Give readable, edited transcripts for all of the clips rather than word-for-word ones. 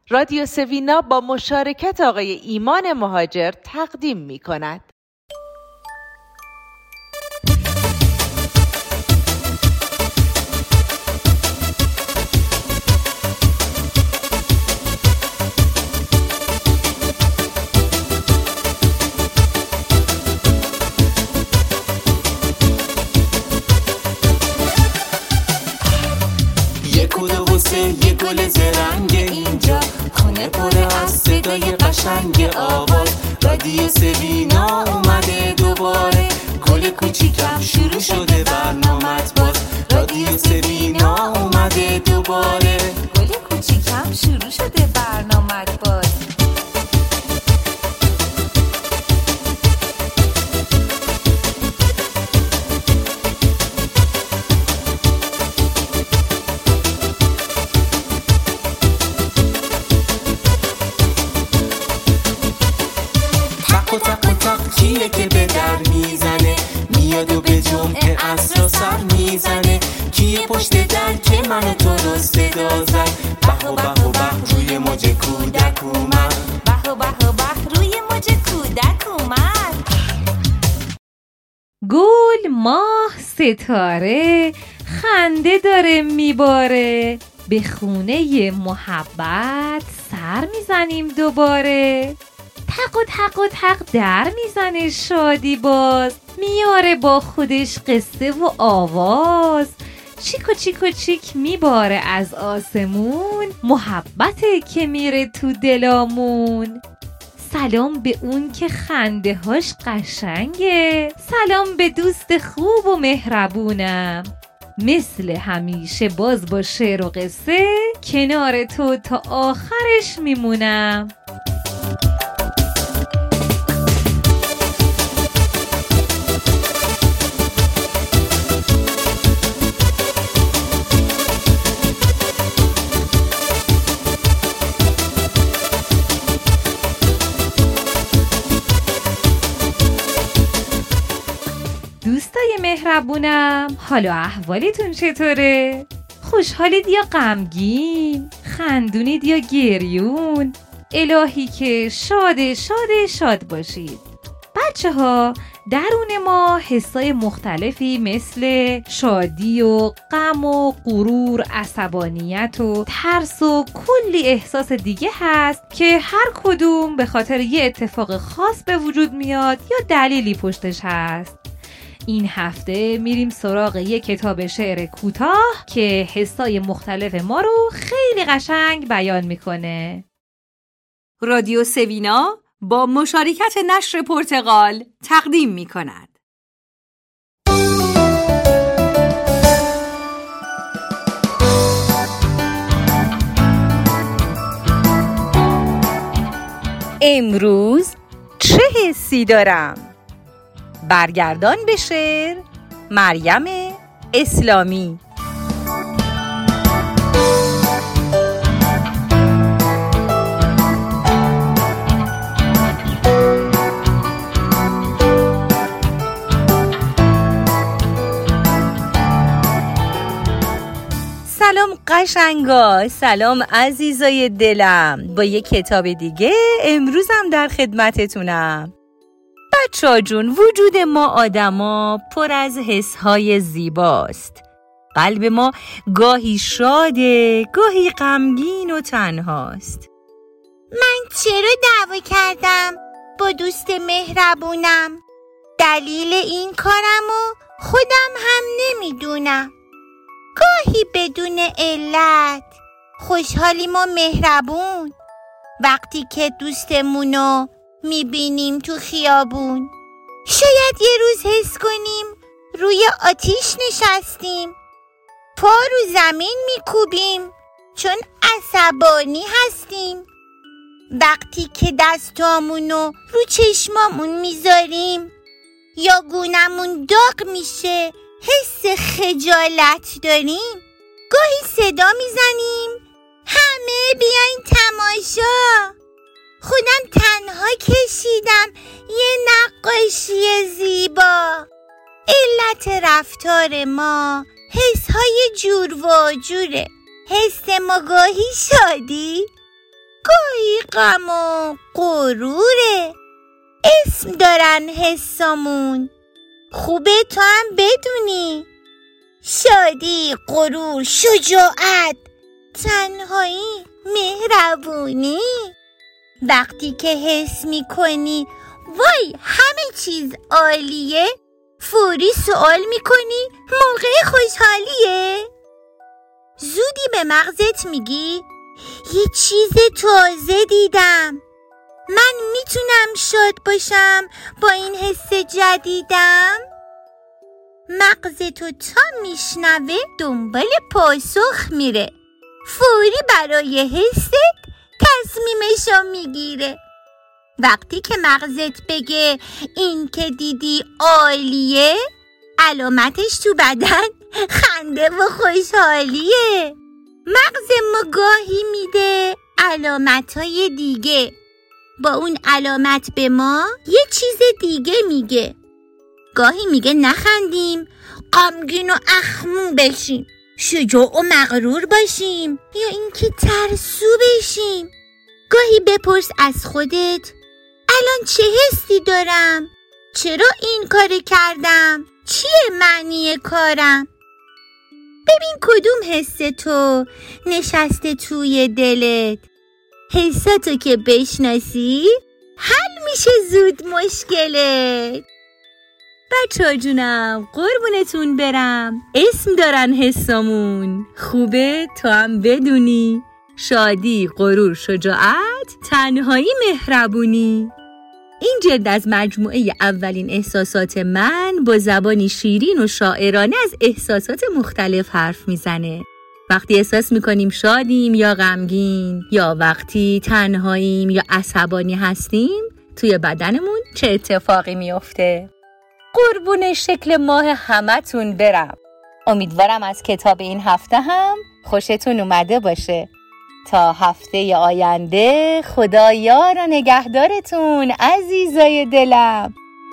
رادیو سوینا با مشارکت آقای ایمان مهاجر تقدیم می کند. یه گل زرنگ اینجا، خونه پر از صدای قشنگ آواز. رادیو سوینا اومده دوباره، گل کوچیکم شروع شده برنامت باز. رادیو سوینا اومده دوباره، گل کوچیکم شروع شده برنامت باز. کیه که به در میزنه، میاد و به جمعه عصر سر میزنه. کیه پشت در که منو تو رو صدا زد، به و به و به روی موج کودک اومد، به و به و به روی موج کودک اومد. گل، ماه، ستاره خنده داره میباره، به خونه محبت سر میزنیم دوباره. تق و تق و تق در میزنه شادی باز، میاره با خودش قصه و آواز. چیک و چیک و چیک میباره از آسمون، محبته که میره تو دلامون. سلام به اون که خنده هاش قشنگه، سلام به دوست خوب و مهربونم. مثل همیشه باز با شعر و قصه، کنار تو تا آخرش میمونم. دوستای مهربونم، حالا احوالتون چطوره؟ خوشحالید یا غمگین؟ خندونید یا گریون؟ الهی که شاد باشید. بچه ها، درون ما حسای مختلفی مثل شادی و غم و غرور، عصبانیت و ترس و کلی احساس دیگه هست که هر کدوم به خاطر یه اتفاق خاص به وجود میاد یا دلیلی پشتش هست. این هفته میریم سراغ یک کتاب شعر کوتاه که حسای مختلف ما رو خیلی قشنگ بیان میکنه. رادیو سوینا با مشارکت نشر پرتغال تقدیم میکند. امروز چه حسی دارم؟ برگردان به شعر مریم اسلامی. سلام قشنگا، سلام عزیزای دلم. با یک کتاب دیگه امروزم در خدمتتونم. بچه‌ها جون، وجود ما آدما پر از حس‌های زیباست. قلب ما گاهی شاده، گاهی غمگین و تنهاست. من چرا دعوا کردم با دوست مهربونم؟ دلیل این کارمو خودم هم نمیدونم. گاهی بدون علت خوشحالیم و مهربون، وقتی که دوستمونو میبینیم تو خیابون. شاید یه روز حس کنیم روی آتیش نشستیم، پا رو زمین میکوبیم چون عصبانی هستیم. وقتی که دستامونو رو چشمامون میذاریم یا گونمون داغ میشه، حس خجالت داریم. گاهی صدا میزنیم همه بیاین تماشا. خودم تنها کشیدم یه نقاشی زیبا. علت رفتار ما حسهای جور و جوره. حس ما گاهی شادی، غم و غروره. اسم دارن حسامون، خوبه تو هم بدونی. شادی، غرور، شجاعت، تنهایی، مهربونی. وقتی که حس میکنی وای همه چیز عالیه، فوری سوال میکنی موقع خوشحالیه؟ زودی به مغزت میگی یه چیز تازه دیدم، من میتونم شاد باشم با این حس جدیدم. مغز تو تا میشنوه دنبال پاسخ میره، فوری برای حست تصمیمشو میگیره. وقتی که مغزت بگه این که دیدی عالیه، علامتش تو بدن خنده و خوشحالیه. مغز ما گاهی میده علامتهای دیگه، با اون علامت به ما یه چیز دیگه میگه. گاهی میگه نخندیم، غمگین و اخمو بشیم، شجاع و مغرور باشیم، یا اینکه ترسو بشیم. گاهی بپرس از خودت الان چه حسی دارم؟ چرا این کار کردم؟ چیه معنی کارم؟ ببین کدوم حس تو نشسته توی دلت. حساتو که بشناسی حل میشه زود مشکلت. بچه‌ها جونم قربونتون برم، اسم دارن حسامون، خوبه تو هم بدونی. شادی، غرور، شجاعت، تنهایی، مهربونی. این جلد از مجموعه اولین احساسات من با زبانی شیرین و شاعرانه از احساسات مختلف حرف میزنه. وقتی احساس میکنیم شادیم یا غمگین، یا وقتی تنهاییم یا عصبانی هستیم، توی بدنمون چه اتفاقی میفته؟ قربون شکل ماه همتون برم. امیدوارم از کتاب این هفته هم خوشتون اومده باشه. تا هفته آینده خدا یار و نگهدارتون عزیزای دلم.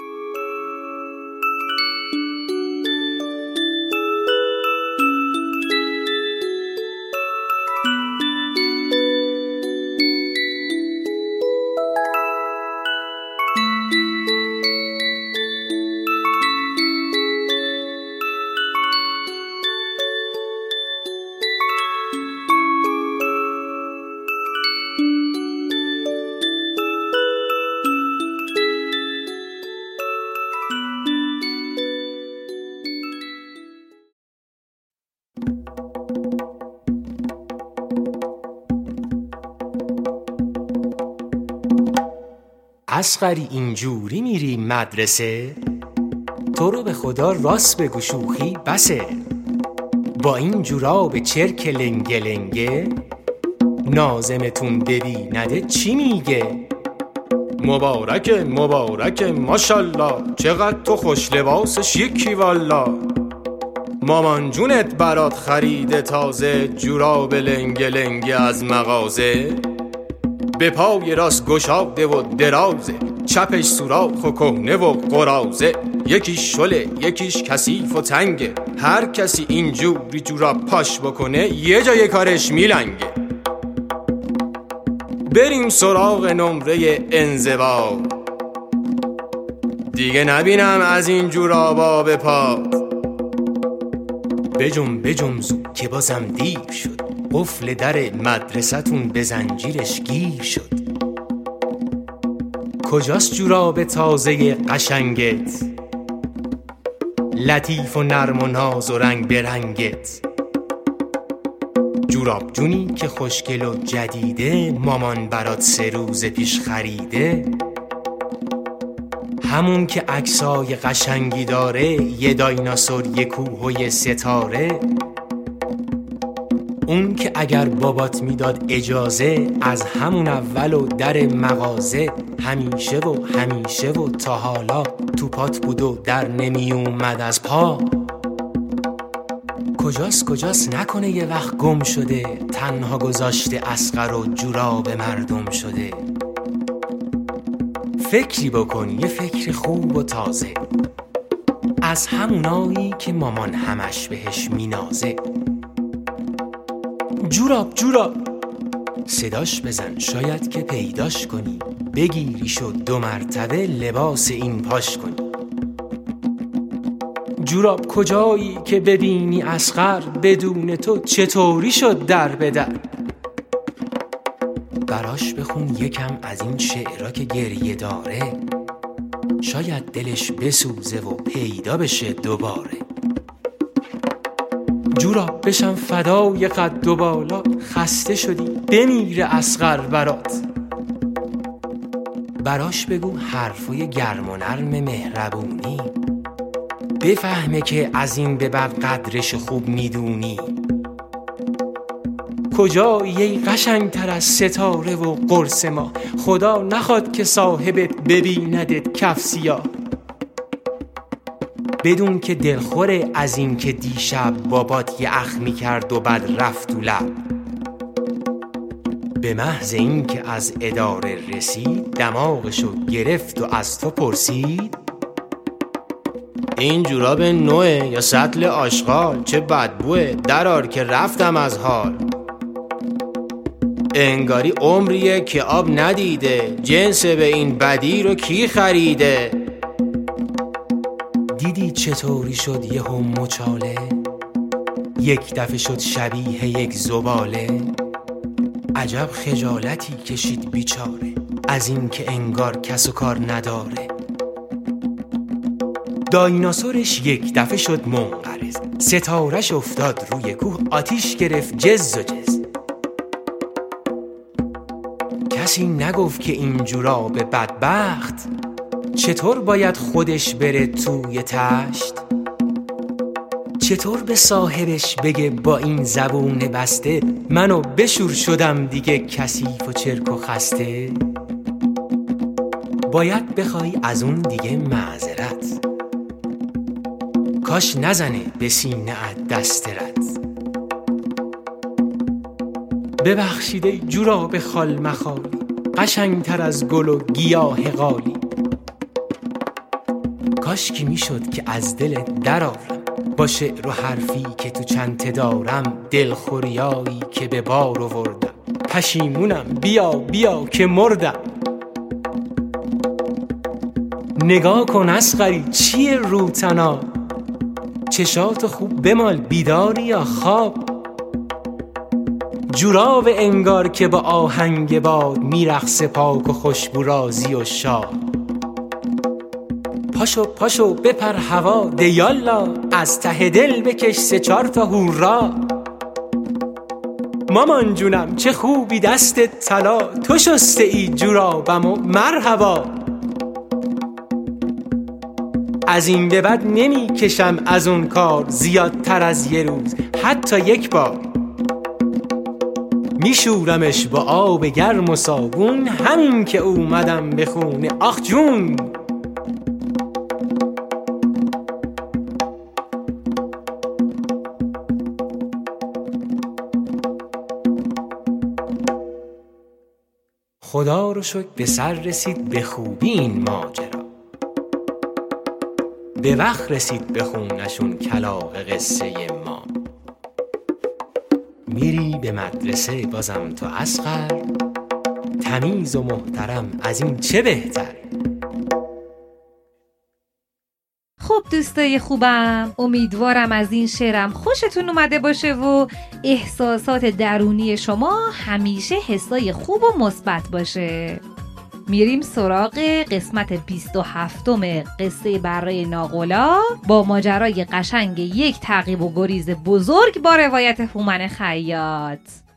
اصغری اینجوری میری مدرسه؟ تو رو به خدا راست بگو شوخی بسه. با این جوراب چرک لنگه لنگه، ناظمتون ببینده چی میگه؟ مبارکه مبارکه ماشالله، چقدر تو خوش لباس شیکی والا. مامان جونت برات خریده تازه، جوراب لنگه لنگه از مغازه. به پای راست گشاده و درازه، چپش سوراخ و کهنه و قرازه. یکیش شله یکیش کثیف و تنگه، هر کسی اینجوری جوراب پاش بکنه یه جای کارش میلنگه. بریم سراغ نمره انزوا، دیگه نبینم از این جورابا به پا. بجم زود که بازم دیر شد، قفل در مدرسه‌تون به زنجیرش گیر شد. کجاست جوراب تازه قشنگت، لطیف و نرم و ناز و رنگ برنگت؟ جوراب جونی که خوشگل و جدیده، مامان برات 3 روز پیش خریده. همون که عکسای قشنگی داره، یه دایناسور یه کوه و یه ستاره. اون که اگر بابات میداد اجازه، از همون اول و در مغازه همیشه و تا حالا تو پات بود و در نمی اومد از پا. کجاست نکنه یه وقت گم شده، تنها گذاشته اصغر و جوراب مردم شده. فکری بکن یه فکر خوب و تازه، از همونایی که مامان همش بهش مینازه. جوراب صداش بزن شاید که پیداش کنی، بگیری شد 2 مرتبه لباس این پاش کنی. جوراب کجایی که ببینی اصغر، بدون تو چطوری شد در به در. براش بخون یکم از این شعرها که گریه داره، شاید دلش بسوزه و پیدا بشه دوباره. جوراب بشم فدای قد و بالا، خسته شدی بمیره اصغر برات. براش بگو حرفای گرم و نرم مهربونی، بفهمه که از این به بعد قدرش خوب میدونی. کجایی ای قشنگتر از ستاره و قرص ما، خدا نخواد که صاحبت ببیندت کف سیاه. بدون که دلخوره از این که دیشب بابات یه اخمی کرد و بعد رفت تو لب. به محض این که از اداره رسید، دماغشو گرفت و از تو پرسید این جوراب نوه یا سطل آشغال؟ چه بدبوه، درار که رفتم از حال. انگاری عمریه که آب ندیده، جنس به این بدی رو کی خریده؟ دیدی چطوری شد یه هم مچاله، یک دفعه شد شبیه یک زباله. عجب خجالتی کشید بیچاره، از این که انگار کس و کار نداره. دایناسورش یک دفعه شد منقرض، ستارش افتاد روی کوه، آتیش گرفت جز و جز. کسی نگفت که این جوراب بدبخت چطور باید خودش بره توی تشت؟ چطور به صاحبش بگه با این زبون بسته منو بشور شدم دیگه کثیف و چرک و خسته؟ باید بخوای از اون دیگه معذرت، کاش نزنه به سینه‌ات دست رد. ببخشید ای جوراب خال مخالی، قشنگتر از گل و گیاه قالی. کاش کی میشد که از دلت درآرم، با شعر و حرفی که تو چنته دارم. دلخوریایی که به بار آوردم، پشیمونم بیا بیا که مردم. نگاه کن اصغری چیه روتنا، چشاتو خوب بمال بیداری یا خواب. جوراب انگار که با آهنگ باد، میرقصه پاک و خوشبو رازی و شاد. پاشو پاشو بپر هوا ده یالا، از ته دل بکش 3-4 تا هورا. مامان جونم چه خوبی دستت طلا، تو شسته ای جورابم و مرحبا. از این به بعد نمی کشم از اون کار، زیادتر از یه روز حتی یک بار. میشورمش با آب گرم و صابون، همین که اومدم به خونه آخ جون. خدا رو شکر به سر رسید به خوبی این ماجرا، به وقت رسید به خونشون کلاغ قصه ما. میری به مدرسه بازم تو اصغر، تمیز و محترم از این چه بهتر. خب دوستای خوبم، امیدوارم از این شعرم خوشتون اومده باشه و احساسات درونی شما همیشه حسای خوب و مثبت باشه. میریم سراغ قسمت 27 قصه بره ناقلا با ماجرای قشنگ یک تعقیب و گریز بزرگ با روایت هومن خیاط.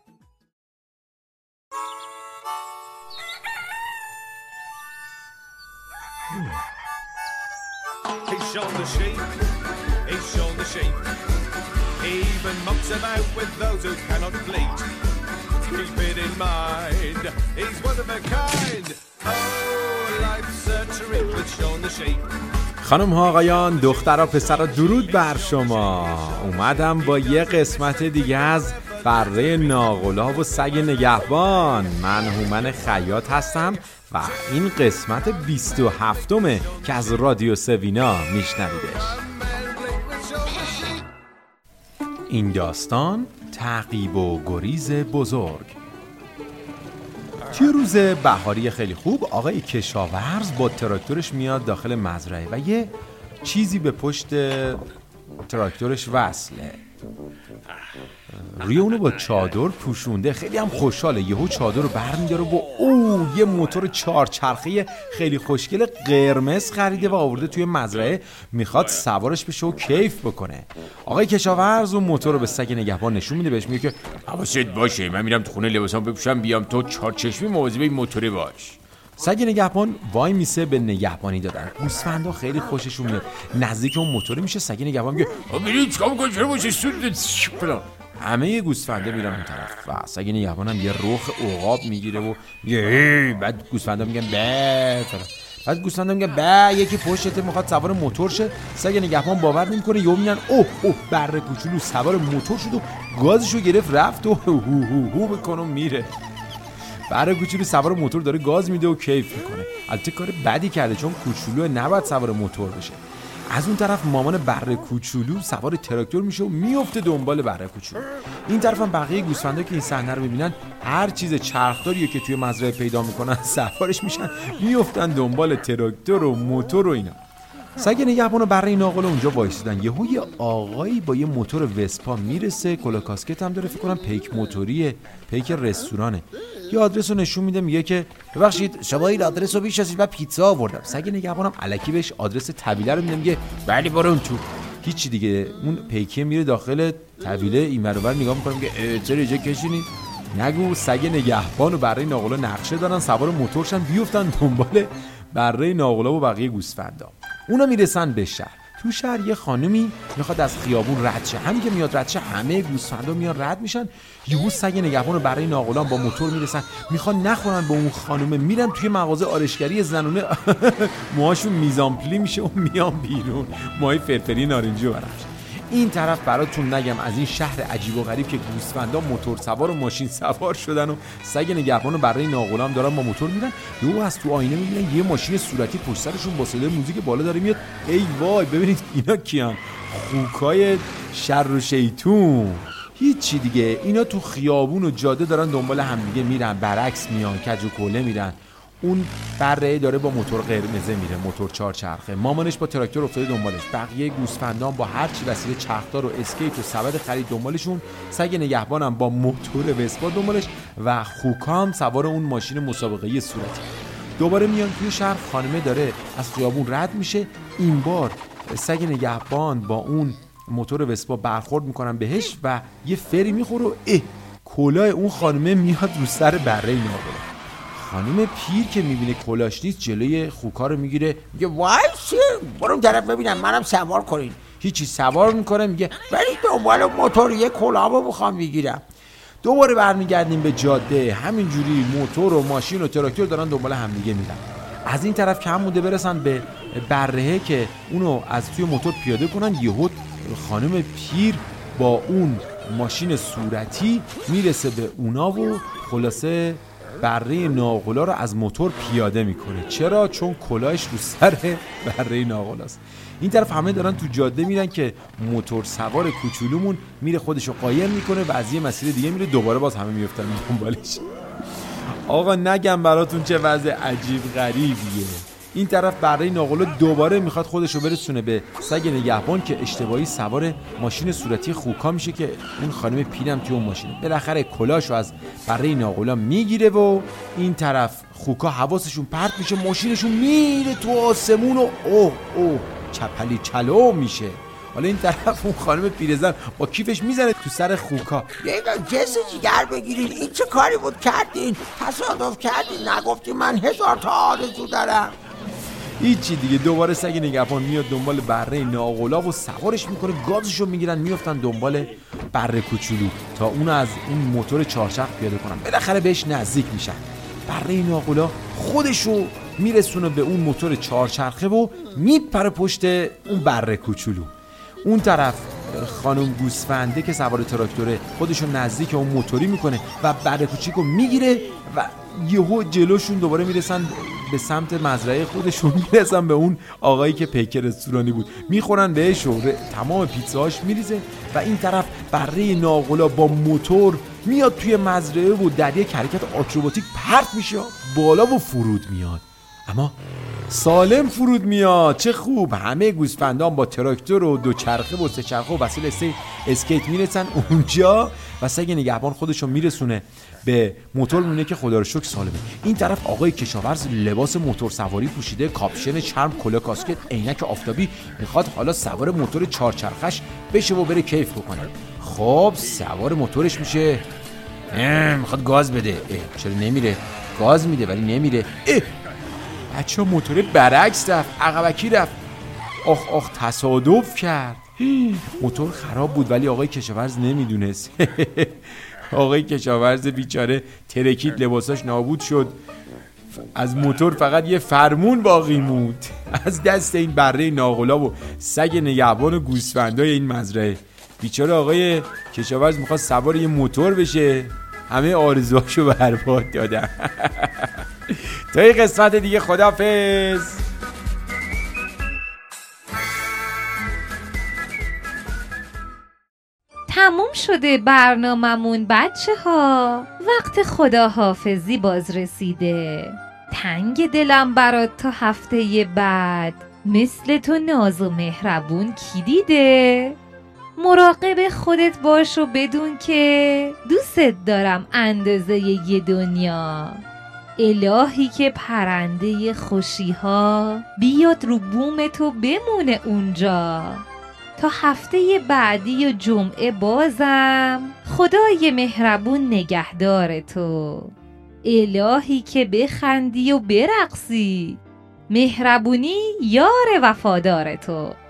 He's shown the sheep, he's shown the sheep. He even mocks about with those who cannot bleat. Keep it in mind, he's one of a kind. Oh, life's a trip with Shaun the sheep. خانم ها آقایان، دخترها پسرها، درود بر شما. اومدم با یه قسمت دیگه از بره ناقلا و سگ نگهبان. من هومن خیاط هستم و این قسمت 27 که از رادیو سوینا میشنویدش. این داستان تعقیب و گریز بزرگ. توی روز بهاری خیلی خوب آقای کشاورز با تراکتورش میاد داخل مزرعه و یه چیزی به پشت تراکتورش وصله. روی اونو با چادر پوشونده، خیلی هم خوشحاله. یهو چادر رو برمی‌داره و یه موتور 4 چرخه خیلی خوشگل قرمز خریده و آورده توی مزرعه، میخواد سوارش بشه و کیف بکنه. آقای کشاورز اون موتور رو به سگ نگهبان نشون میده، بهش میگه که حواست باشه، من میرم تو خونه لباسام بپوشم بیام، تو 4 چشمی مواظب این موتوره باش. سگ نگهبان وای میسه به نگهبانی دادن. گوسفندا خیلی خوششون میاد، نزدیک اون موتور میشه. سگ نگهبان میگه ببین چیکار می‌کنی، چرا واسه سود فلان. همه گوسفندا میرن اون طرف و سگ نگهبان هم یه رخ عقاب میگیره و میگه بعد گوسفندا میگن به فلان. بعد گوسفندا میگن به یکی پشتت میخواد سوار موتور شه. سگ نگهبان باور نمیکنه، یهو میگن اوه بره کوچولو سوار موتور شد و گازشو گرفت رفت و هو بکنه و میره. بره کوچولو سوار موتور داره گاز میده و کیف میکنه. البته کار بدی کرده چون کوچولو نباید سوار موتور بشه. از اون طرف مامان بره کوچولو سوار تراکتور میشه و میفته دنبال بره کوچولو. این طرف هم بقیه گوسفندا که این صحنه رو میبینن هر چیز چرخداریه که توی مزرعه پیدا میکنن سوارش میشن، میفتن دنبال تراکتور و موتور و اینا. سگ نگهبان و بره ناقل اونجا وایسیدن. یهو یه آقایی با یه موتور وسپا میرسه، کلا کاسکت هم داره، فکر کنم پیک موتوریه، پیک رستورانه. یه آدرس رو نشون میده، میگه که ببخشید شما این آدرس رو میشناسید؟ من پیتزا آوردم. سگ نگهبانم الکی بهش آدرس طویله رو میده، میگه بله برو اون تو. هیچی دیگه، اون پیکه میره داخل طویله، این ور اون ور نگاه میکنه، میگه چرا اینجا کشینید؟ نگو. سگ نگهبان و بره ناقلا نقشه دارن سوار موتورشن بیفتن دنبال بره ناقلا و بقیه گوسفندا. اونا میرسن به شهر. تو شهر یه خانومی میخواد از خیابون رد شه. همین که میاد رد شه همه گوسفندا میان رد میشن. یهو سگ نگهبان و بره ناقلا با موتور میرسن، میخوان نخورن به اون خانومه، میرن توی مغازه آرایشگری زنونه موهاشون میزانپلی میشه و میان بیرون، موهای فرفری نارنجی و برنج. این طرف براتون نگم از این شهر عجیب و غریب که گوسفندا موتور سوار و ماشین سوار شدن و سگ نگهبان و بره ناقلا هم دارن با موتور میرن. یهو از تو آینه میبینن یه ماشین صورتی پشت سرشون با صدای موزیک بالا داره میاد. ای وای ببینید اینا کیان؟ خوکای شر و شیطون. هیچی دیگه، اینا تو خیابون و جاده دارن دنبال همدیگه میرن، برعکس میان، کج و کوله میرن. اون بره داره با موتور قرمزه میره، موتور 4 چرخه. مامانش با تراکتور افتاده دنبالش. بقیه گوسفندان با هر چی وسیله چرخدار و اسکیت و سبد خرید دنبالشون. سگ نگهبانم با موتور وسپا دنبالش و خوکام سوار اون ماشین مسابقه‌ای صورتی. دوباره میان توی شهر. خانمه داره از خیابون رد میشه. این بار سگ نگهبان با اون موتور وسپا برخورد میکنن بهش و یه فری میخوره و کلاه اون خانمه میاد رو سر بره ناقلا. خانم پیر که میبینه کلاش نیست جلوی خوکا رو میگیره، میگه وایسی برو اون طرف ببینم منم سوار کنین. هیچی سوار میکنه، میگه ولی دنبال موتور یه کلاهو میخوام بگیرم. دوباره برمیگردیم به جاده، همینجوری موتور و ماشین و تراکتور دارن دنبال همدیگه میرن. از این طرف کم مونده برسن به برهه که اونو از توی موتور پیاده کنن. یهو خانم پیر با اون ماشین صورتی میرسه به اونا و خلاصه بره ناقلا رو از موتور پیاده میکنه. چرا؟ چون کلاهش رو سر بره ناقلاست. این طرف همه دارن تو جاده میرن که موتور سوار کوچولومون میره خودشو قایم میکنه و از یه مسیر دیگه میره، دوباره باز همه میفتن دنبالش. آقا نگم براتون چه وضع عجیب غریبیه. این طرف بره ناقلا دوباره میخواد خودشو برسونه به سگ نگهبان که اشتباهی سوار ماشین صورتی خوکا میشه که اون خانم پیرم توی اون ماشینه. بالاخره کلاشو از بره ناقلا میگیره و این طرف خوکا حواسشون پرت میشه، ماشینشون میره تو آسمون و اوه چپلی چلو میشه. حالا این طرف اون خانم پیرزن با کیفش میزنه تو سر خوکا. یه جس جگر بگیرین، این چه کاری بود کردین؟ تصادف کردین، نگفتین من 1000 تا آرزو دارم. هیچی دیگه. دوباره سگ نگهبان میاد دنبال بره ناقلا و سوارش میکنه، گازشو میگیرن میافتن دنبال بره کوچولو تا اونو از این موتور 4 چرخ پیاده کنن. بالاخره بهش نزدیک میشن. بره ناقلا خودشو میرسونه به اون موتور 4 چرخه و میپره پشت اون بره کوچولو. اون طرف خانم گوسفنده که سوار تراکتوره خودشو نزدیک اون موتوری میکنه و بره کوچیکو میگیره و یهو جلوشون دوباره میرسن به سمت مزرعه خودشون، میرسن به اون آقایی که پیک رستورانی بود، میخورن بهش و تمام پیتزاهاش میریزه و این طرف بره ناقلا با موتور میاد توی مزرعه و در یک حرکت آکروباتیک پرت میشه بالا و فرود میاد. اما سالم فرود میاد. چه خوب. همه گوسفندان با تراکتور و دوچرخه و سه‌چرخه و وسیله اسکیت میرسن اونجا و سگ نگهبان خودشو میرسونه به موتور، میونه که خدا رو شکر سالمه. این طرف آقای کشاورز لباس موتور سواری پوشیده، کاپشن چرم، کلاه کاسکت، عینک آفتابی، میخواد حالا سوار موتور چهارچرخش بشه و بره کیف بکنه. خب سوار موتورش میشه، میخواد گاز بده. چرا نمیره؟ گاز میده ولی نمیره. بچه موتور برعکس رفت، عقبکی رفت. آخ تصادف کرد. موتور خراب بود ولی آقای کشاورز نمیدونست. آقای کشاورز بیچاره ترکید، لباساش نابود شد، از موتور فقط یه فرمون باقی موند از دست این بره ناقلا و سگ نگهبان و گوسفندای این مزرعه. بیچاره آقای کشاورز میخواد سوار یه موتور بشه، همه آرزوهاشو برباد دادن. تا یه قسمت دیگه، خداحافظ. تموم شده برناممون بچه ها. وقت خداحافظی باز رسیده. تنگ دلم برات تا هفته بعد. مثل تو ناز و مهربون کی دیده؟ مراقب خودت باش و بدون که دوست دارم اندازه یه دنیا. الهی که پرنده خوشی ها بیاد رو بوم تو بمونه اونجا. تا هفته بعدی و جمعه بازم خدای مهربون نگهدار تو. الهی که بخندی و برقصی. مهربونی یار وفادار تو.